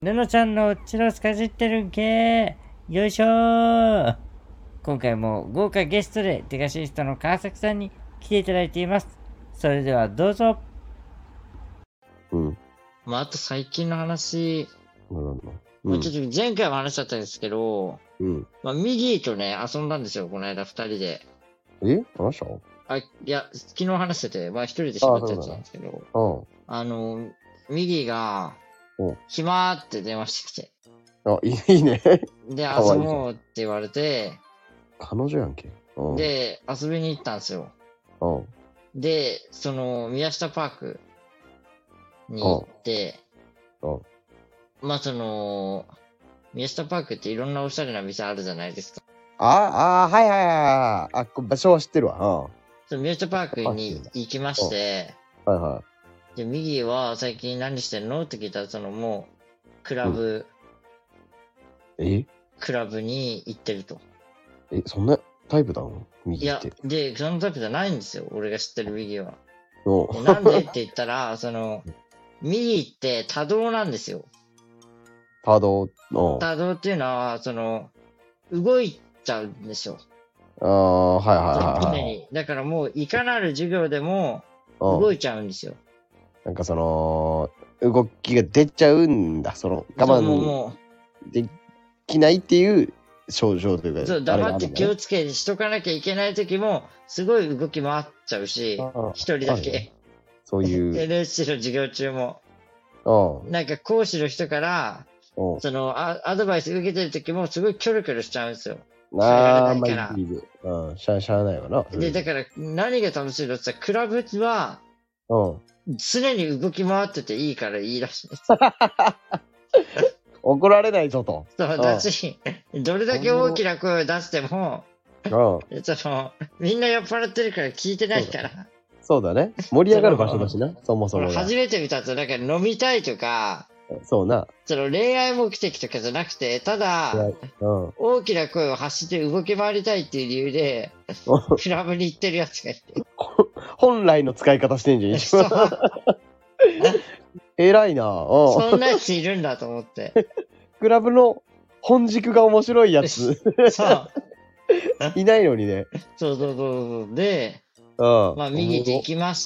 ぬのちゃんのチュロスかじってるんけよいしょー。今回も豪華ゲストでデカシストの川崎さんに来ていただいています。それではどうぞ。 うん。 あと最近の話、 なんだ。 ちょっと前回も話しちゃったんですけど、ミギーとね、遊んだんですよ、この間二人で。 話したいや、昨日話してて、一人で喋ったやつなんですけど、ミギーが、暇って電話してきて。 いいね。 で、遊ぼうって言われて、 彼女やんけ。 で、遊びに行ったんですよ。で、宮下パークに行って、宮下パークっていろんなおしゃれな店あるじゃないですか。 はいはいはい。場所は知ってるわ。 宮下パークに行きまして、で、ミギーは最近何してんのって聞いたら、もう、クラブに行ってると。 そんなタイプなのミギーって。 いや、で、そのタイプじゃないんですよ。俺が知ってるミギーは。なんでって言ったら、ミギーって多動なんですよ。多動っていうのは、動いちゃうんですよ。常に。だからもう、いかなる授業でも、動いちゃうんですよ。 なんか動きが出ちゃうんだ。我慢できないっていう症状というか。 そう、黙って気をつけしとかなきゃいけない時も、すごい動き回っちゃうし、一人だけ。 そういう。 NSC の授業中も。なんか講師の人から、アドバイス受けてる時もすごいキョロキョロしちゃうんですよ。 しゃあないわな。 で、だから何が楽しいのって言ったら、クラブは、常に動き回ってていいからいいらしいです。 怒られないぞと。 そうだし、どれだけ大きな声を出しても、みんな酔っ払ってるから聞いてないから。 そうだね。盛り上がる場所だしな、そもそも。 初めて見たと、だから飲みたいとか、 そうな。 恋愛目的とかじゃなくて、ただ、大きな声を発して動き回りたいっていう理由で、クラブに行ってるやつがいて。 本来の使い方してんじゃん、一番。偉いな。 そんなやついるんだと思って。 クラブの本軸が面白いやつ。 そう。 いないのにね。 そう。で、右手行きまして、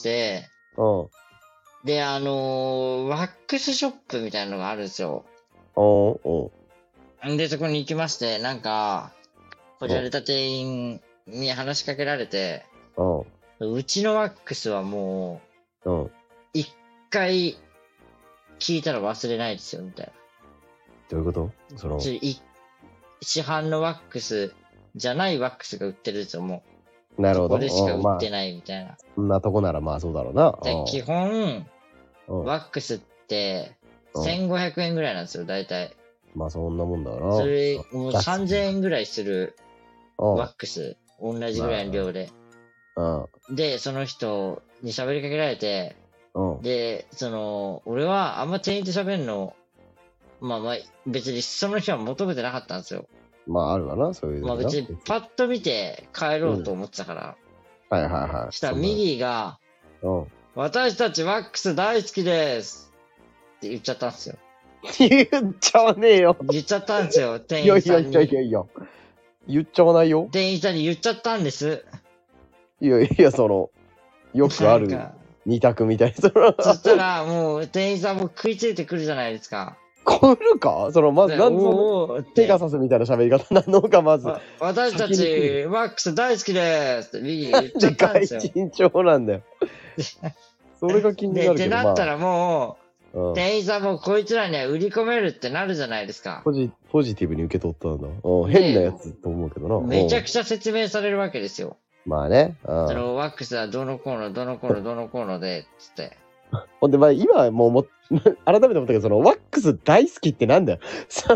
で、ワックスショップみたいなのがあるんですよ。で、そこに行きまして、なんか、こじられた店員に話しかけられて、うちのワックスはもう、一回聞いたら忘れないですよ、みたいな。 どういうこと市販のワックスじゃないワックスが売ってるんですよ、もう。 なるほど。 ここでしか売ってないみたいな。 そんなとこならまあそうだろうな。 で、基本、ワックスって1500円ぐらいなんですよ、大体。 まあそんなもんだな。 それ、もう3000円ぐらいするワックス。同じぐらいの量で。で、その人に喋りかけられて、で、俺はあんま店員と喋るの、別にその日は求めてなかったんですよ。 あるわな、そういうの。 別にパッと見て帰ろうと思ってたから。したらミギーが、私たちワックス大好きですって言っちゃったんですよ。 言っちゃわねえよ。 言っちゃったんですよ、店員さんに。 いや。言っちゃわないよ。 店員さんに言っちゃったんです。 よくある二択みたいな。 そしたら、もう店員さんも食いついてくるじゃないですか。 来るかまず、なんでペガサスみたいな喋り方なのか、まず。 私たち、ワックス大好きですってミギー言っちゃったんですよ。 緊張なんだよ。それが気になるけど。 ってなったらもう、店員さんもこいつらには売り込めるってなるじゃないですか。 ポジティブに受け取ったんだ。変なやつと思うけどな。 めちゃくちゃ説明されるわけですよ。 まあね。 ワックスはどのコーナーで、つって。 ほんで、今はもう改めて思ったけど、ワックス大好きってなんだよ。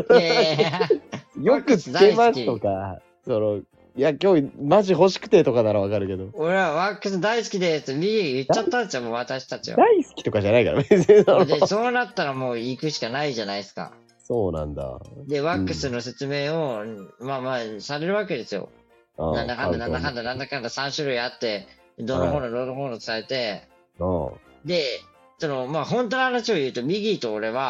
よくつけますとか、いや、今日マジ欲しくてとかならわかるけど。 俺はワックス大好きですって言っちゃったんですよ、もう私たちは。 大好きとかじゃないから、別に。 で、そうなったらもう行くしかないじゃないですか。 そうなんだ。 で、ワックスの説明を、されるわけですよ。なんだかんだ3種類あって、どのもの伝えて、で、本当の話を言うと、ミギーと俺は、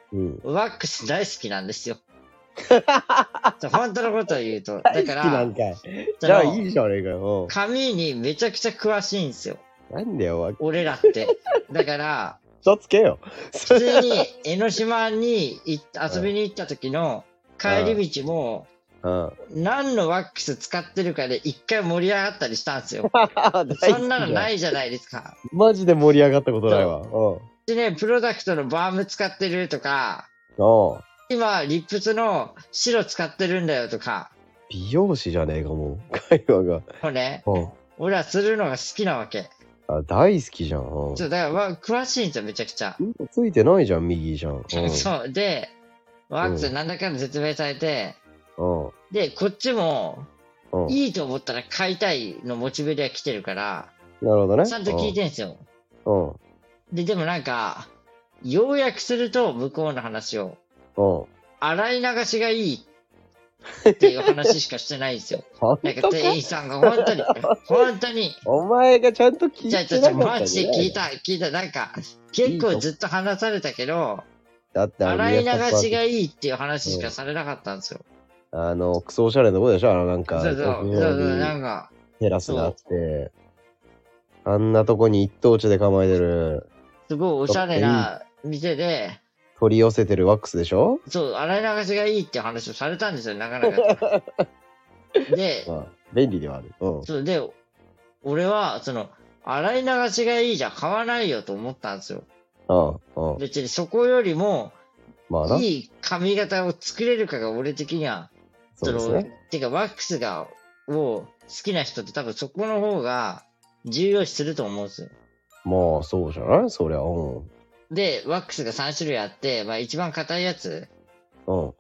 ワックス大好きなんですよ。本当のことを言うと。 大好きなんかい。じゃあいいじゃねえかよ。 髪にめちゃくちゃ詳しいんですよ。 なんだよ、 俺らって。だから、 嘘つけよ。 普通に江ノ島に遊びに行った時の帰り道も、何のワックス使ってるかで一回盛り上がったりしたんですよ。そんなのないじゃないですか。 マジで盛り上がったことないわ。 でね、プロダクトのバーム使ってるとか、今、リップスの白使ってるんだよとか。 美容師じゃねえかもう、会話が。 これ、俺はするのが好きなわけ。 大好きじゃん。 だから詳しいんですよ、めちゃくちゃ。 ついてないじゃん、右じゃん。 そう。で、ワックスなんだかんだ説明されて、で、こっちも、いいと思ったら買いたいのモチベでは来てるから、 なるほどね。 ちゃんと聞いてんすよ。でもなんか、要約すると、向こうの話を、洗い流しがいいっていう話しかしてないんですよ。なんか店員さんが本当に。 お前がちゃんと聞いてなかった、 マジで聞いた。なんか、結構ずっと話されたけど、洗い流しがいいっていう話しかされなかったんですよ。 クソおしゃれなとこでしょなんか。 そう、なんか。 テラスがあって、あんなとこに一等地で構えてる。 すごいおしゃれな店で、 取り寄せてるワックスでしょそう、洗い流しがいいっていう話をされたんですよ、なかなか。で、 便利ではある。 そうで、俺は、洗い流しがいいじゃ買わないよと思ったんですよ。別にそこよりも、いい髪型を作れるかが俺的には、てかワックスを好きな人って多分そこの方が重要視すると思うんですよ。 まあ、そうじゃないそりゃ。 で、ワックスが3種類あって、一番硬いやつを、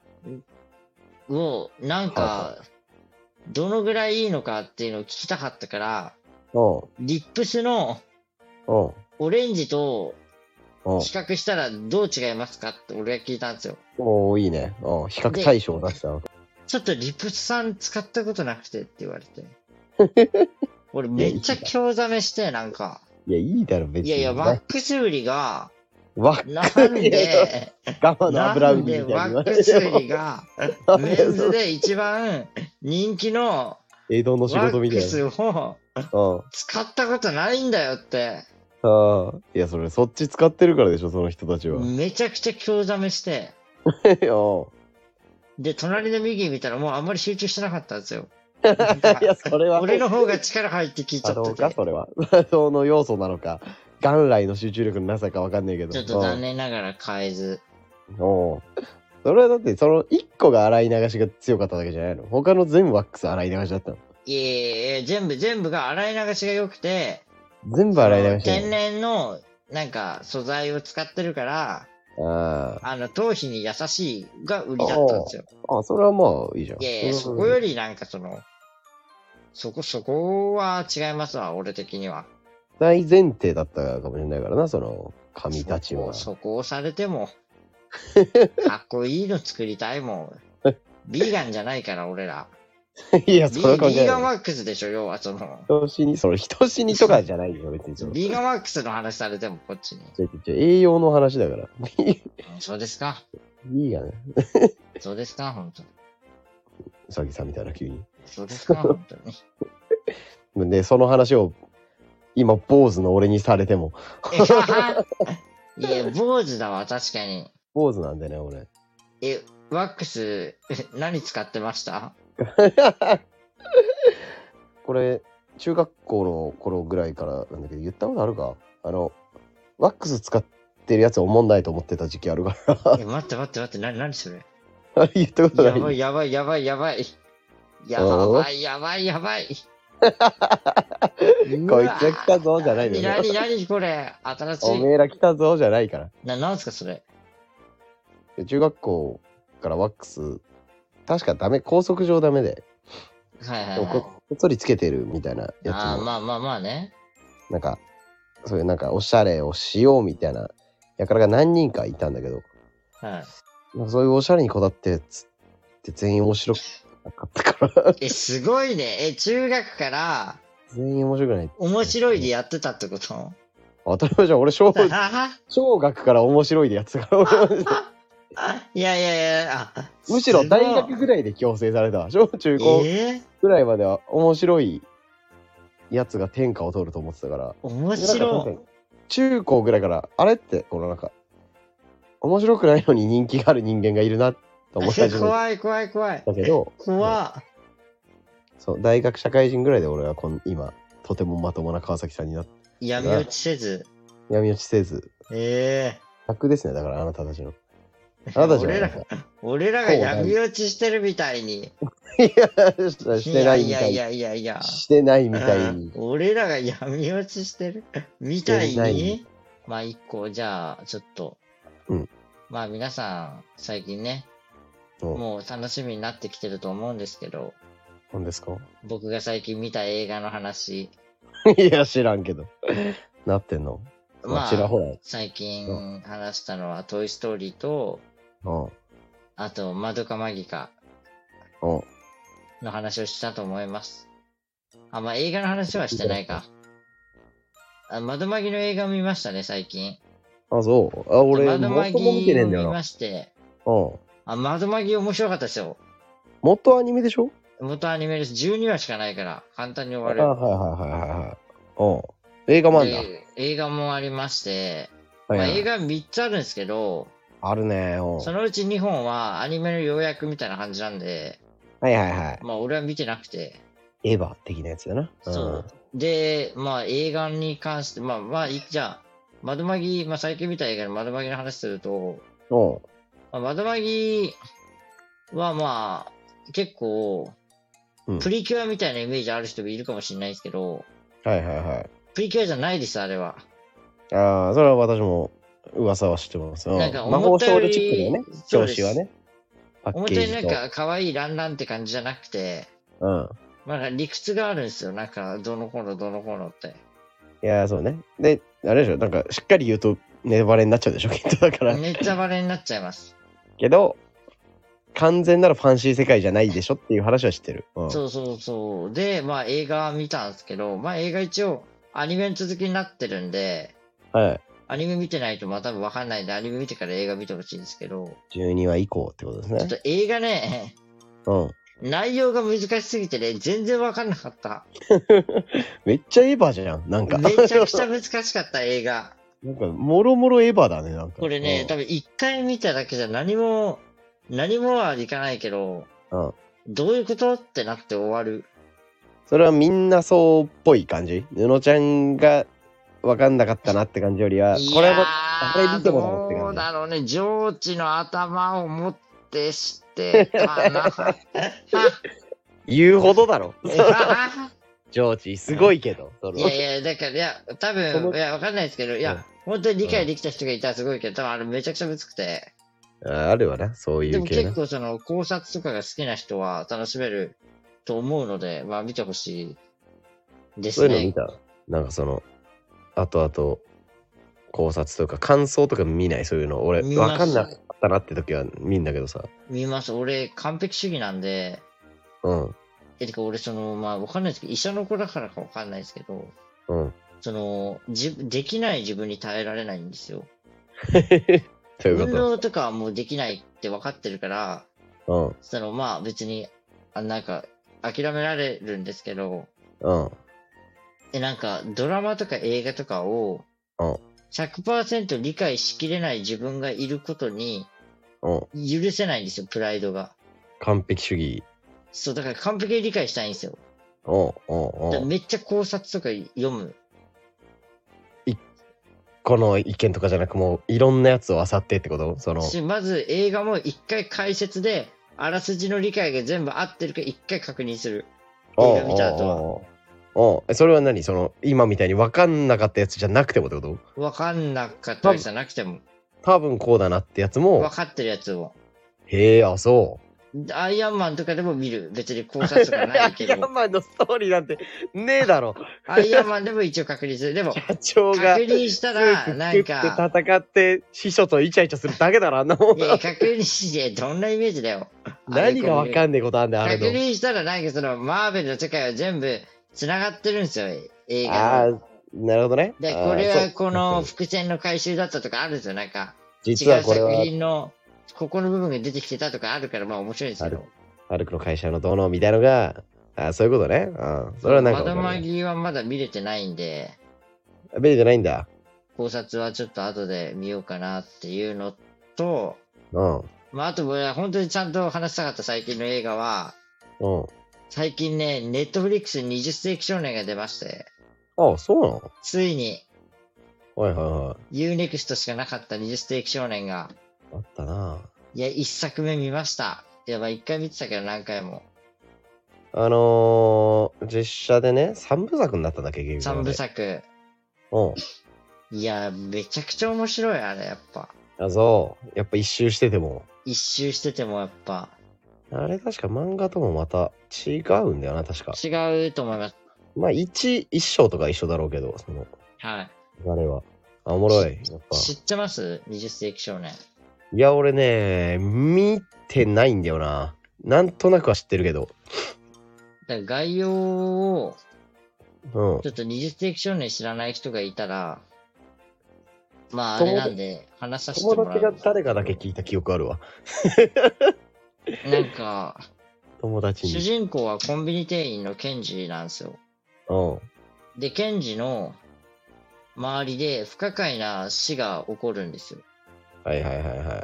なんか、どのぐらいいいのかっていうのを聞きたかったから、リップスのオレンジと比較したらどう違いますかって俺が聞いたんですよ。 いいね。比較対象を出した。 ちょっとリップスさん使ったことなくてって言われて。俺めっちゃ興ざめして、なんか。 いや、いいだろ、別に。 いや、ワックス売りが、 なんで、ワックス売りが、メンズで一番人気の江戸の仕事みたいな。 ワックスを使ったことないんだよって。 いや、そっち使ってるからでしょ、その人たちは。 めちゃくちゃ興ざめして。で、隣の右見たらもうあんまり集中してなかったんですよ。 いや、それは。 俺の方が力入って聞いちゃってて。 どうか、それは。その要素なのか。元来の集中力のなさかわかんないけど。 ちょっと残念ながら変えず。 それはだって、その1個が洗い流しが強かっただけじゃないの？他の全部ワックス洗い流しだったの？ いや全部が洗い流しが良くて、 全部洗い流し。 天然の、なんか、素材を使ってるから、頭皮に優しいが売りだったんですよ。 それはまあいいじゃん。 いや、そこよりなんかそこは違いますわ、俺的には。 大前提だったかもしれないからな、髪たちは。 そこをされても、かっこいいの作りたいもん。ビーガンじゃないから、俺ら。 いや、それは関係ない。 ビーガンワックスでしょ、要は人死にとかじゃないよ、別に。 ビーガンワックスの話されても、こっちに。 栄養の話だから。 そうですか。 ビーガン。 そうですか、本当に。 うさぎさんみたいな、急に。 そうですか、本当に。 で、その話を、今、坊主の俺にされても。 いや、坊主だわ、確かに。 坊主なんだよね、俺。 ワックス、何使ってました？ これ、中学校の頃ぐらいからなんだけど、言ったことあるか？ワックス使ってるやつおもんないと思ってた時期あるから。 待って、何それ？ 言ったことない。 やばい。こいつが来たぞじゃないのよ。 何これ？新しい。 おめえら来たぞじゃないから。 なんすかそれ？ 中学校からワックス、確かダメ、校則上ダメで。こっそりつけてるみたいなやつも。 まあね。 なんか、そういうなんかおしゃれをしようみたいなやからが何人かいたんだけど。そういうおしゃれにこだって全員面白くなかったから。 すごいね。中学から、 全員面白くない。 面白いでやってたってこと？ 当たり前じゃん。俺小学から面白いでやってたから。 いやいやいや、 むしろ大学ぐらいで強制されたわ。小中高ぐらいまでは面白いやつが天下を取ると思ってたから。 面白い。 中高ぐらいから、あれって、このなんか、面白くないのに人気がある人間がいるなと思った。 怖い怖い怖い。 だけど、 怖そう、大学社会人ぐらいで俺は今、とてもまともな川崎さんになって。 闇落ちせず。 闇落ちせず。楽ですね、だからあなたたちの。あなたたち俺らが闇落ちしてるみたいに。 いや、してないみたいに。 いや。 してないみたいに。 俺らが闇落ちしてるみたいに。まあ一個、じゃあ、ちょっと。まあ皆さん、最近ね、もう楽しみになってきてると思うんですけど。 何ですか？ 僕が最近見た映画の話。 いや、知らんけど。なってんの？ まあ、最近話したのは、トイストーリーと、あと、マドカマギカの話をしたと思います。まあ映画の話はしてないか。マドマギの映画を見ましたね、最近。 そう。俺、 マドマギを見まして。マドマギ面白かったですよ。 元アニメでしょ？ 元アニメです。12話しかないから、簡単に終わる。 はい。映画もあるんだ。 映画もありまして、映画3つあるんですけど、 あるね。 そのうち2本はアニメの要約みたいな感じなんで、まあ俺は見てなくて。 エヴァ的なやつだな。 そう。で、まあ映画に関して、じゃあ、マドマギ、最近見た映画のマドマギの話すると、マドマギは結構、プリキュアみたいなイメージある人もいるかもしれないですけど、プリキュアじゃないです、あれは。 それは私も噂は知ってます。 なんか魔法少女チックだよね、表紙はね。 表になんか可愛いランランって感じじゃなくて、理屈があるんですよ。なんか、どの頃って。 いや、そうね。で、あれでしょ、なんか、しっかり言うとネタバレになっちゃうでしょ、きっとだから。 ネタバレになっちゃいます。 けど、完全なるファンシー世界じゃないでしょっていう話は知ってる。 そう。で、映画見たんですけど、映画一応、アニメの続きになってるんで、アニメ見てないと多分わかんないんで、アニメ見てから映画見てほしいんですけど。 12話以降ってことですね。 ちょっと映画ね、内容が難しすぎてね、全然わかんなかった。 めっちゃエヴァじゃん、なんか。 めちゃくちゃ難しかった、映画。 なんか、もろもろエヴァだね、なんか。 これね、多分一回見ただけじゃ何もはいかないけど、どういうことってなって終わる。 それはみんなそうっぽい感じ？布のちゃんがわかんなかったなって感じよりは、これも、あれ見てもらうって感じ。 どうだろうね、上智の頭を持ってしてかな。 言うほどだろ。上智、すごいけど。 いや、だから、多分、わかんないですけど、本当に理解できた人がいたらすごいけど、多分あれめちゃくちゃむずくて。 あるわな、そういう系。でも結構考察とかが好きな人は楽しめると思うので、見てほしいですね。 そういうの見た？なんか後々考察とか感想とか見ない？そういうの。俺、わかんなかったなって時は見んだけどさ。 見ます。俺、完璧主義なんで。てか俺わかんないですけど、医者の子だからかわかんないですけど、できない自分に耐えられないんですよ。運動とかはもうできないって分かってるから、別に、なんか、諦められるんですけど、なんか、ドラマとか映画とかを、100% 理解しきれない自分がいることに、許せないんですよ、プライドが。 完璧主義。 そう、だから完璧に理解したいんですよ。めっちゃ考察とか読む。 この意見とかじゃなく、もういろんなやつを漁ってってこと？ まず映画も一回解説で、あらすじの理解が全部合ってるか一回確認する。映画見た後は。それは何？今みたいに分かんなかったやつじゃなくてもってこと？ 分かんなかったやつじゃなくても。 多分こうだなってやつも。 分かってるやつを。 へえ、そう。 アイアンマンとかでも見る。別に考察とかないけど。 アイアンマンのストーリーなんてねえだろ。 アイアンマンでも一応確認する。でも、 社長が確認したら、なんか。 戦って秘書とイチャイチャするだけだろ、あんなもん。 いや、確認して、どんなイメージだよ。 何がわかんねえことあんだよ、あれの。 確認したら、なんかマーベルの世界は全部繋がってるんですよ、映画の。 なるほどね。 で、これはこの伏線の回収だったとかあるんですよ、なんか。 実はこれは。 違う作品のここの部分が出てきてたとかあるから、まあ面白いんですけど。 ハルクの会社のどのみたいのが、そういうことね。それはなんか。 まだまぎはまだ見れてないんで。 見れてないんだ。 考察はちょっと後で見ようかなっていうのと、まああと僕は本当にちゃんと話したかった最近の映画は、最近ね、ネットフリックスに20世紀少年が出まして。 ああ、そうなの？ ついに。 はいはいはい。 UNEXT しかなかった20世紀少年が。 あったな。 いや、1作目見ました。いや、まあ1回見てたけど何回も。 実写でね、3部作になったんだっけ、 結局。3部作。いや、めちゃくちゃ面白い、あれ、やっぱ。 そう。やっぱ一周してても。 一周しててもやっぱ。 あれ確か漫画ともまた違うんだよな、確か。 違うと思います。 まあ、一章とか一緒だろうけど、 はい。 あれは。おもろい。やっぱ。 知ってます ?20 世紀少年。 いや、俺ね、見てないんだよな。なんとなくは知ってるけど。 概要を、ちょっと20世紀少年知らない人がいたら、まああれなんで、話させてもらう。 友達が誰かだけ聞いた記憶あるわ。 なんか、 友達に。 主人公はコンビニ店員のケンジなんですよ。で、ケンジの周りで不可解な死が起こるんですよ。 はいはいはいはい。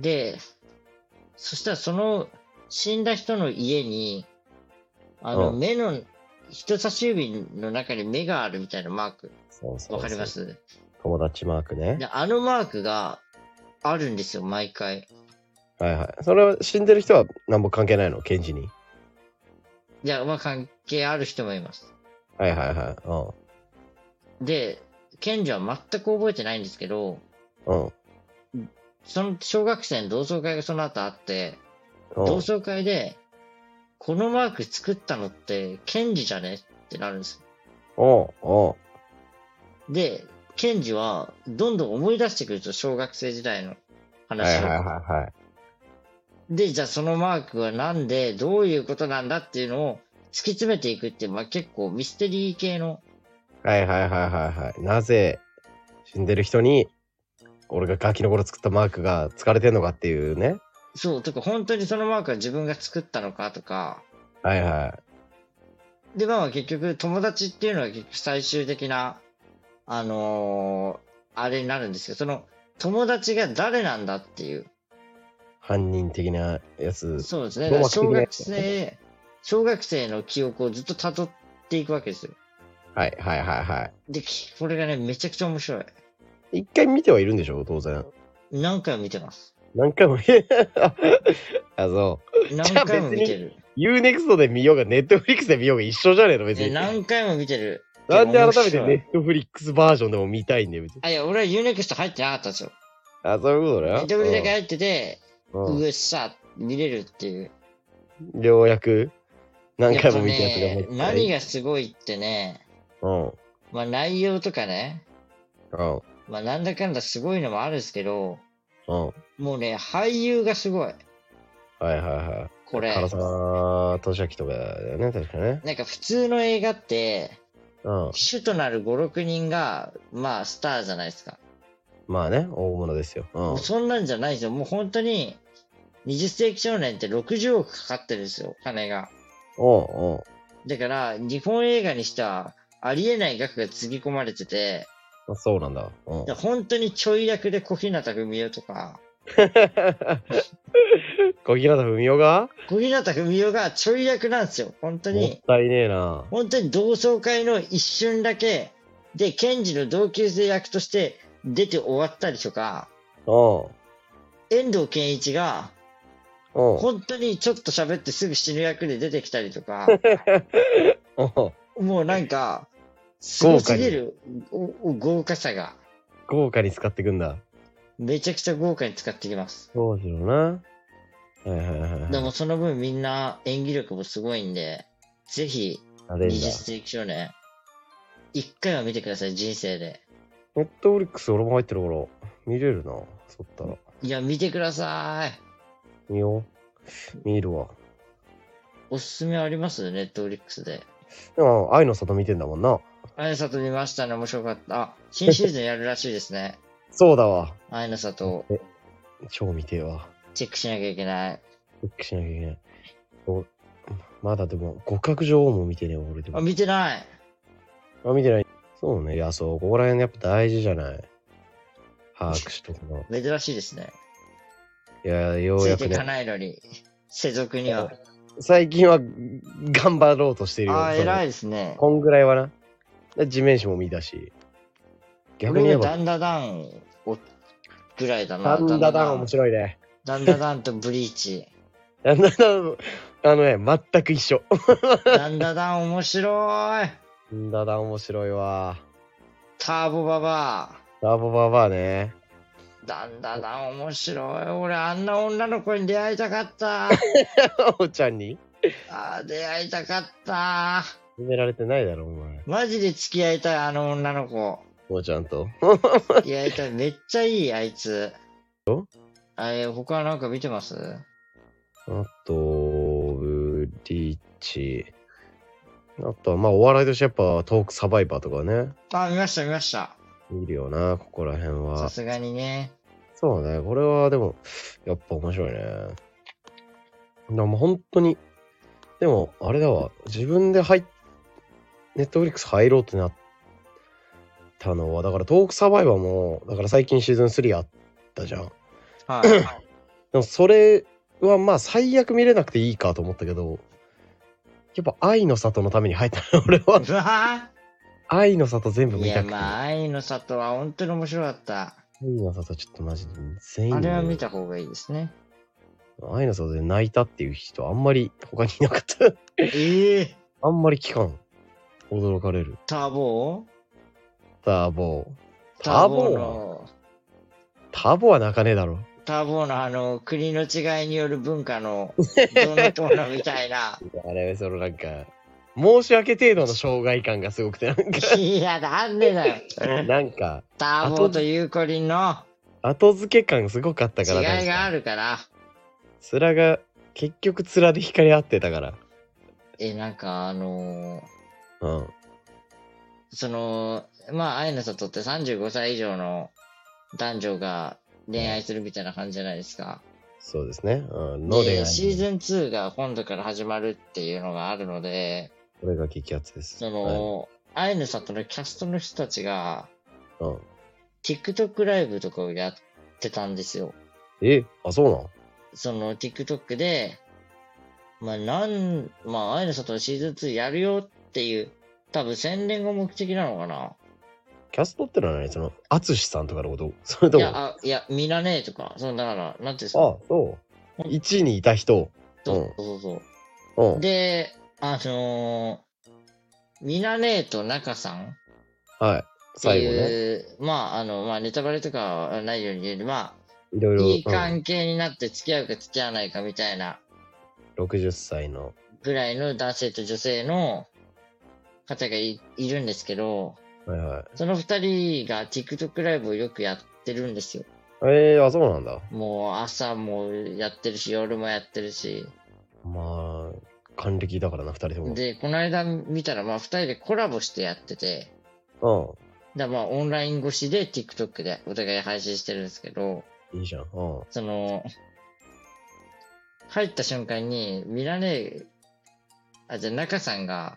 で、そしたらその死んだ人の家に、目の、人差し指の中に目があるみたいなマーク。わかります？ 友達マークね。 で、あのマークがあるんですよ、毎回。 はいはい。それは死んでる人は何も関係ないの？ケンジに。 いや、まあ関係ある人もいます。 はいはいはい。 で、ケンジは全く覚えてないんですけど、その小学生の同窓会がその後あって、同窓会で、このマーク作ったのって、ケンジじゃねってなるんですよ。で、ケンジは、どんどん思い出してくると、小学生時代の話を。で、じゃあそのマークはなんで、どういうことなんだっていうのを突き詰めていくっていう、まあ結構ミステリー系の。 なぜ、死んでる人に、俺がガキの頃作ったマークが使われてんのかっていうね。 そう、とか本当にそのマークは自分が作ったのかとか。で、まあ結局友達っていうのは結局最終的な、あれになるんですけど、その友達が誰なんだっていう。 犯人的なやつ。 そうですね。だから小学生の記憶をずっと辿っていくわけですよ。で、これがね、めちゃくちゃ面白い。 一回見てはいるんでしょ、当然。 何回も見てます。 何回も見てそう。 何回も見てる。 UNEXT で見ようが、Netflix で見ようが一緒じゃねえの、別に。 何回も見てる。 なんで改めて Netflix バージョンでも見たいんだよ、別に。 いや、俺は UNEXT 入ってなかったんですよ。 そういうことね。 Netflix だけ入ってて、うっさ、見れるっていう。 ようやく何回も見たやつがもう何がすごいってね、まあ内容とかね、まあなんだかんだすごいのもあるんですけど、もうね、俳優がすごい。これ。 唐沢俊明とかだよね、確かね。 なんか普通の映画って、主となる5、6人が、まあスターじゃないですか。 まあね、大物ですよ。 そんなんじゃないですよ。もう本当に、20世紀少年って60億かかってるんですよ、金が。だから、日本映画にしては、ありえない額がつぎ込まれてて、 そうなんだ。 本当にちょい役で小日向文世とか。 小日向文世がちょい役なんですよ。本当に。 もったいねえな。 本当に同窓会の一瞬だけ、で、ケンジの同級生役として出て終わったりとか、遠藤憲一が、本当にちょっと喋ってすぐ死ぬ役で出てきたりとか、もうなんか、すごすぎる豪華さが。 豪華に使っていくんだ。 めちゃくちゃ豪華に使ってきます。 そうだろうな。 でもその分みんな演技力もすごいんで、ぜひ、20世紀少年、一回は見てください、人生で。 ネットフリックス俺も入ってるから、見れるな、そったら。 いや、見てください。 見よう。見るわ。 おすすめありますネットフリックスで。 でも、愛の里見てんだもんな。 愛の里見ましたね、面白かった。新シーズンやるらしいですね。 そうだわ。 愛の里。 超見てえわ。 チェックしなきゃいけない。 チェックしなきゃいけない。まだでも、極悪女王も見てねえわ、俺でも。 あ、見てない。 見てない。そうね。いや、そう、ここら辺やっぱ大事じゃない。把握しとくの。 珍しいですね。 いや、ようやくね。 ついていかないのに、世俗には。 最近は頑張ろうとしてるよ。 ああ、偉いですね。 こんぐらいはな。地面師も見たし。 逆に言えば。ダンダダンぐらいだな。 ダンダダン面白いね。 ダンダダンとブリーチ。 ダンダダン、全く一緒。 ダンダダン面白い。 ダンダダン面白いわ。 ターボババア。 ターボババアね。 ダンダダン面白い。俺あんな女の子に出会いたかった。 おちゃんに出会いたかった。 決められてないだろ、お前。 マジで付き合いたい、あの女の子。 おちゃんと。 付き合いたい。めっちゃいい、あいつ。他はなんか見てます？ あと、ブリーチ。あとは、まあ、お笑いとしてやっぱトークサバイバーとかね。 見ました、見ました。 いるよな、ここら辺は。 さすがにね。 そうね、これはでも、やっぱ面白いね。でも本当に、でも、あれだわ、自分でネットフリックス入ろうってなったのは、だからトークサバイバーも、だから最近シーズン3あったじゃん。 はい。 でもそれはまあ最悪見れなくていいかと思ったけど、やっぱ愛の里のために入ったの、俺は。 うわ愛の里全部見たくて。 いや、まあ、愛の里は本当に面白かった。 愛の里ちょっとマジで全員。 あれは見た方がいいですね。 愛の里で泣いたっていう人あんまり他にいなかった。あんまり聞かん。驚かれる。 ターボは泣かねえだろ。 ターボの国の違いによる文化のどうのこうのみたいな。 あれ、そのなんか、申し訳程度の障害感がすごくてなんか。 いや、なんでだよ。 なんか、 ターボとユーコリンの後付け感すごかったから。 違いがあるから。 面が、結局面で光り合ってたから。 なんかうん。 まあ、愛の里って35歳以上の男女が恋愛するみたいな感じじゃないですか。 そうですね。 で、シーズン2が今度から始まるっていうのがあるので、 これが激アツです。 愛の里のキャストの人たちが、 うん。 TikTok ライブとかをやってたんですよ。 そうなの TikTok で、愛の里のシーズン2やるよっていう、多分宣伝が目的なのかな。 キャストってのは何アツシさんとかのことそれとも。 いや、ミナネーとか、だから、なんていうんですか。 そう。1位にいた人。 そう。で、ミナネーと中さん。 はい。 最後ね。ネタバレとかはないように言うより、 いろいろ。 いい関係になって付き合うか付き合わないかみたいな。 60歳の。 ぐらいの男性と女性の方がいるんですけど、その二人が TikTok ライブをよくやってるんですよ。 そうなんだ。 もう朝もやってるし、夜もやってるし。 まあ、還暦だからな、二人とも。 で、この間見たら、二人でコラボしてやってて。オンライン越しで TikTok でお互い配信してるんですけど。 いいじゃん。 入った瞬間に、中さんが、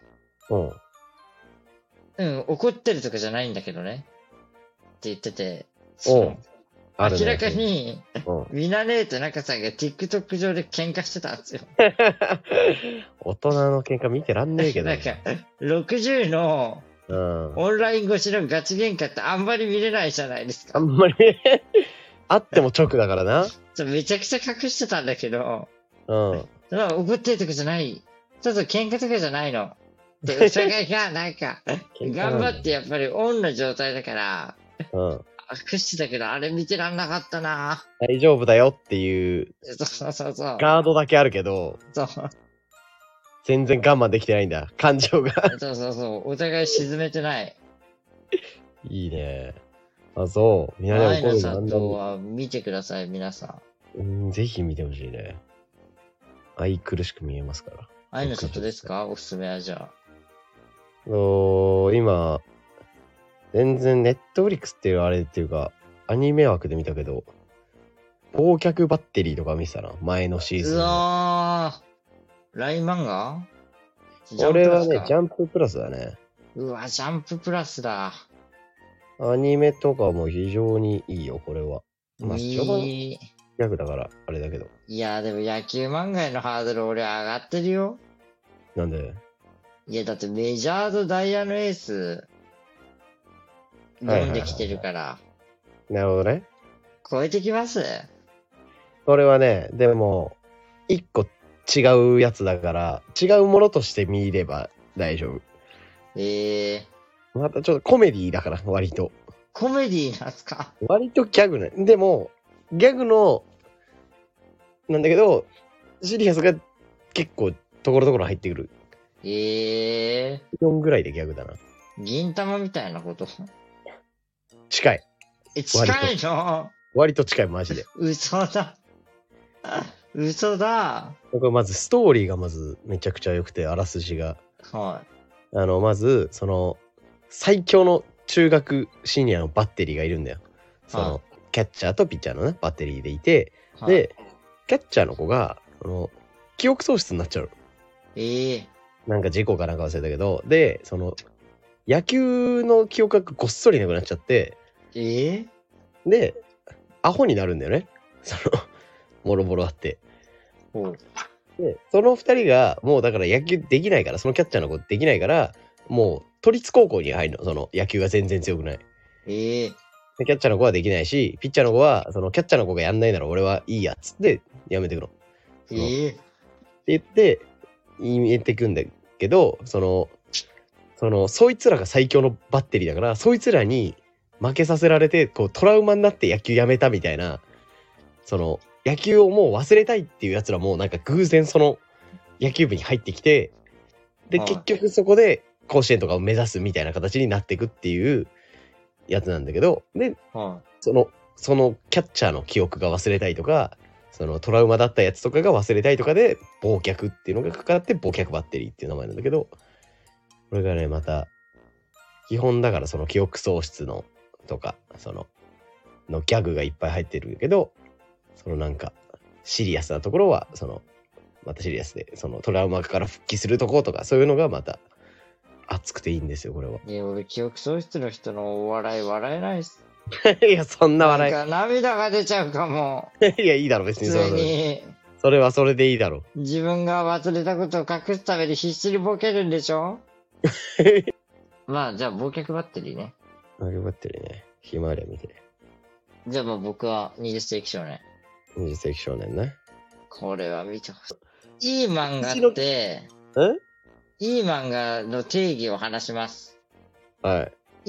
怒ってるとかじゃないんだけどね。って言ってて、明らかに、ミナネーと中さんが TikTok 上で喧嘩してたんですよ。 大人の喧嘩見てらんねえけど。 なんか、60の、オンライン越しのガチ喧嘩ってあんまり見れないじゃないですか。 あんまり、あっても直だからな。 めちゃくちゃ隠してたんだけど、怒ってるとかじゃない。喧嘩とかじゃないの。で、お互いが、なんか、頑張ってやっぱりオンの状態だから、隠してたけど、あれ見てらんなかったな。 大丈夫だよっていう、ガードだけあるけど、全然我慢できてないんだ、感情が。 お互い沈めてない。 いいね。そう。みんなで怒るのは見てください、皆さん。ぜひ見てほしいね。愛くるしく見えますから。 愛の里ですか？おすすめはじゃあ。 今、全然ネットフリックスっていうあれっていうか、アニメ枠で見たけど、 忘却バッテリーとか見てたな、前のシーズン。 うわー。ライン漫画俺はね、ジャンププラスだね。 うわ、ジャンププラスだ。 アニメとかも非常にいいよ、これは。まあ、序盤ギャグだから、あれだけど。 いや、でも野球漫画へのハードル俺上がってるよ。 なんで？ いや、だってメジャーとダイヤのエース、読んできてるから。 なるほどね。 超えてきます？ これはね、でも、一個違うやつだから、違うものとして見れば大丈夫。またちょっとコメディだから、割と。 コメディなんすか？ 割とギャグね。でも、ギャグの、なんだけど、シリアスが結構、ところどころ入ってくる。4ぐらいでギャグだな。 銀玉みたいなこと？ 近い。 近いの？ 割と近い、マジで。 嘘だ。嘘だ。 これまずストーリーがまずめちゃくちゃ良くて、あらすじが。 はい。 まず、その、最強の中学シニアのバッテリーがいるんだよ。その、キャッチャーとピッチャーのね、バッテリーでいて、で、キャッチャーの子が、記憶喪失になっちゃう。なんか事故かなんか忘れたけど、で、その、野球の記憶がごっそりなくなっちゃって、で、アホになるんだよね。その、もろもろあって。で、その二人が、もうだから野球できないから、そのキャッチャーの子できないから、もう都立高校に入るの。その野球が全然強くない。でキャッチャーの子はできないし、ピッチャーの子は、そのキャッチャーの子がやんないなら俺はいいやっつってやめてくの。って言って、言ってくんだけど、そいつらが最強のバッテリーだから、そいつらに負けさせられて、こうトラウマになって野球やめたみたいな、その、野球をもう忘れたいっていうやつらもなんか偶然その野球部に入ってきて、で、結局そこで甲子園とかを目指すみたいな形になっていくっていうやつなんだけど、で、そのキャッチャーの記憶が忘れたいとか、そのトラウマだったやつとかが忘れたいとかで、忘却っていうのがかかって忘却バッテリーっていう名前なんだけど、これがね、また、基本だからその記憶喪失のとか、のギャグがいっぱい入ってるけど、そのなんか、シリアスなところは、またシリアスで、そのトラウマから復帰するところとか、そういうのがまた、熱くていいんですよ、これは。 いや、俺、記憶喪失の人のお笑い笑えないっす。 いや、そんな笑い。 なんか涙が出ちゃうかも。 いや、いいだろ、別に普通に。 それはそれでいいだろ。 自分が忘れたことを隠すために必死にボケるんでしょ？まあ、じゃあ、忘却バッテリーね。 忘却バッテリーね。ひまわり見て。 じゃあ、もう僕は20世紀少年。 20世紀少年ね。 これは見てほしい。いい漫画って、いい漫画の定義を話します。 はい。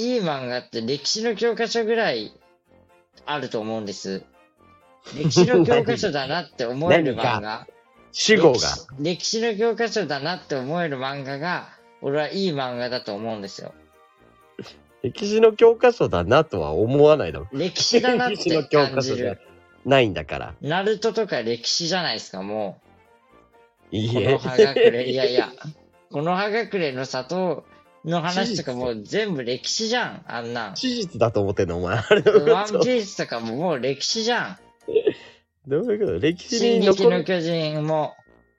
いい漫画って歴史の教科書ぐらいあると思うんです。歴史の教科書だなって思える漫画。 主語が。 歴史の教科書だなって思える漫画が、俺はいい漫画だと思うんですよ。 歴史の教科書だなとは思わないだろ。 歴史だなって感じる。 ないんだから。 ナルトとか歴史じゃないですか、もう。いいえ。 この葉隠れ、いや、この葉隠れの里の話とかもう全部歴史じゃん、あんなん。 史実だと思ってんの、お前。ワンピースとかももう歴史じゃん。 どういうこと？歴史に残る。進撃の巨人も。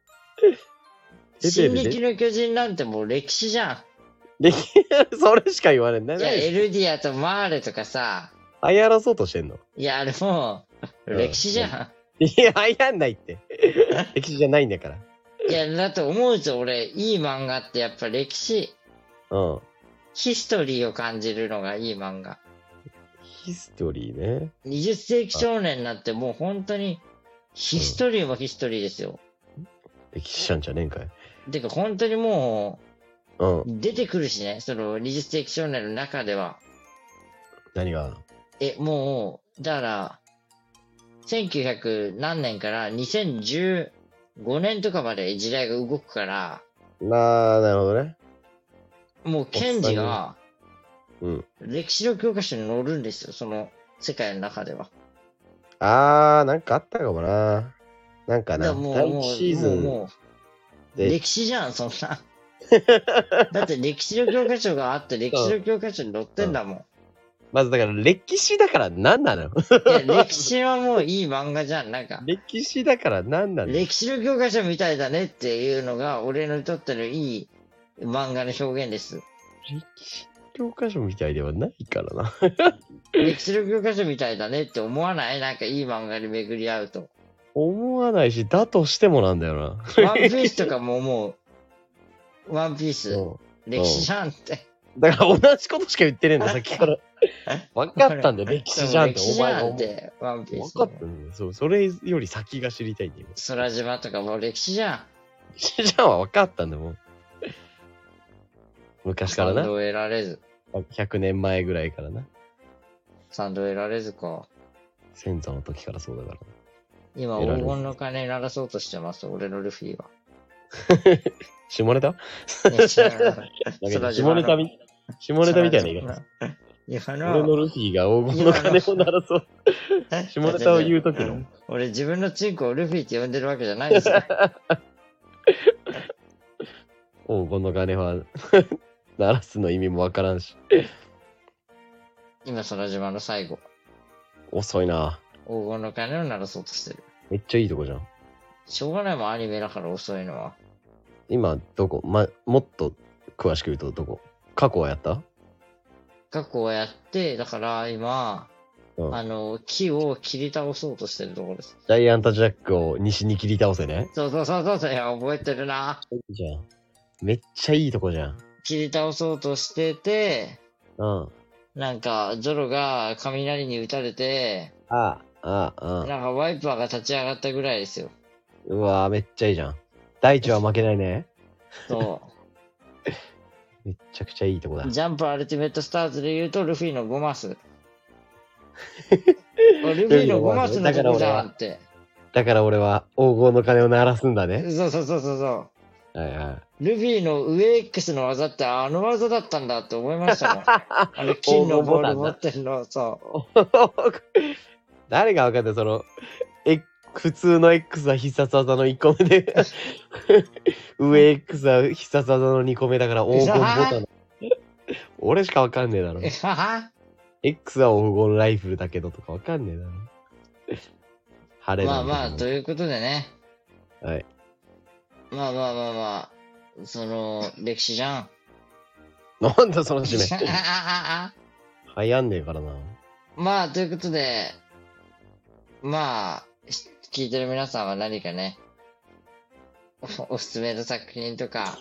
進撃の巨人なんてもう歴史じゃん。 それしか言われない。 いや、エルディアとマーレとかさ。 あやらそうとしてんの？ いや、あれもう、歴史じゃん。 いや、あやんないって。歴史じゃないんだから。 いや、だと思うと俺、いい漫画ってやっぱ歴史。ヒストリーを感じるのがいい漫画。 ヒストリーね。 20世紀少年なんてもう本当に、ヒストリーもヒストリーですよ。 歴史者んじゃねえんかい。 てか本当にもう、出てくるしね、その20世紀少年の中では。 何が？ もう、だから、1900何年から2015年とかまで時代が動くから。 なるほどね。 もう、ケンジが、歴史の教科書に載るんですよ、その世界の中では。 なんかあったかもな。なんかな、 もうシーズンもう、歴史じゃん、そんな。だって歴史の教科書があって、歴史の教科書に載ってんだもん。 まずだから歴史だから何なの？いや、歴史はもういい漫画じゃん、なんか。 歴史だから何なの？ 歴史の教科書みたいだねっていうのが、俺にとってのいい漫画の表現です。 歴史教科書みたいではないからな。 歴史の教科書みたいだねって思わない？なんかいい漫画に巡り合うと。 思わないし、だとしてもなんだよな。 ワンピースとかも思う。ワンピース、歴史じゃんって。 だから同じことしか言ってねえんだ、さっきから。分かったんだよ、歴史じゃんって、お前も。 ワンピース。 分かったんだよ。そう、それより先が知りたいんだよ。 空島とかも歴史じゃん。 歴史じゃんは分かったんだよ、もう。昔からな。 賛同得られず。 100年前ぐらいからな。 賛同得られずか。 先祖の時からそうだからな。 今、黄金の鐘鳴らそうとしてます、俺のルフィは。 下ネタ下ネタみたいな言い方。俺のルフィが黄金の鐘を鳴らそう。下ネタを言うときの。 俺自分のチンコをルフィって呼んでるわけじゃないですよ。 黄金の鐘は鳴らすの意味もわからんし。 今、空島の最後。 遅いな。 黄金の鐘を鳴らそうとしてる。 めっちゃいいとこじゃん。 しょうがないもん、アニメだから遅いのは。 今、どこもっと詳しく言うとどこ？過去はやった？ 過去はやって、だから今、木を切り倒そうとしてるところです。 ジャイアントジャックを西に切り倒せね。 そう、いや、覚えてるな。 いいじゃん。めっちゃいいとこじゃん。 切り倒そうとしてて、なんか、ゾロが雷に打たれて、なんかワイパーが立ち上がったぐらいですよ。 うわぁ、めっちゃいいじゃん。大地は負けないね。 そう。 めっちゃくちゃいいとこだ。 ジャンプアルティメットスターズで言うと、ルフィの5マス。ルフィの5マスのとこじゃんって。 だから俺は黄金の鐘を鳴らすんだね。 そう。ルフィの上 X の技ってあの技だったんだって思いましたもん。金のボール持ってるの、そう。 誰が分かったその、普通の X は必殺技の1個目で、上 X は必殺技の2個目だから黄金ボタン。俺しか分かんねえだろ。X は黄金ライフルだけどとか分かんねえだろ。晴れまあ、ということでね。 はい。 まあ、歴史じゃん。 なんだその締め。流行んねえからな。 まあ、ということで、まあ、聞いてる皆さんは何かね、おすすめの作品とか。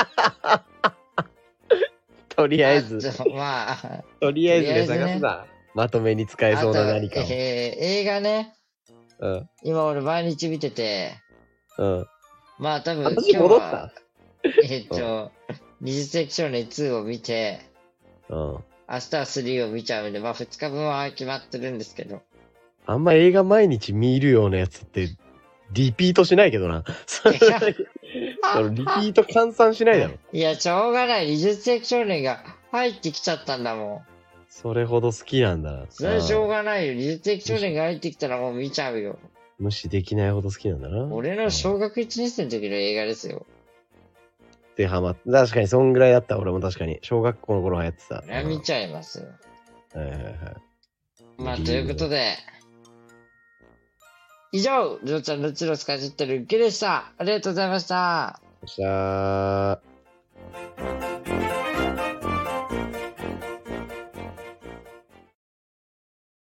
とりあえず。 まあ、 とりあえずで探すな。まとめに使えそうな何かを。 映画ね。今俺毎日見てて。まあ多分今日は、20世紀少年2を見て、明日は3を見ちゃうんで、まあ2日分は決まってるんですけど。 あんま映画毎日見るようなやつって、リピートしないけどな。リピート換算しないだろ。 いや、しょうがない。20世紀少年が入ってきちゃったんだもん。 それほど好きなんだ。 それはしょうがないよ。20世紀少年が入ってきたらもう見ちゃうよ。 無視できないほど好きなんだな。 俺の小学1年生の時の映画ですよ。 で、ハマって。確かに、そんぐらいだった。俺も確かに。小学校の頃はやってた。 これは見ちゃいますよ。まあ、ということで。以上、りょうちゃんのチロスかじってるゲでした。ありがとうございました。 よっしゃー。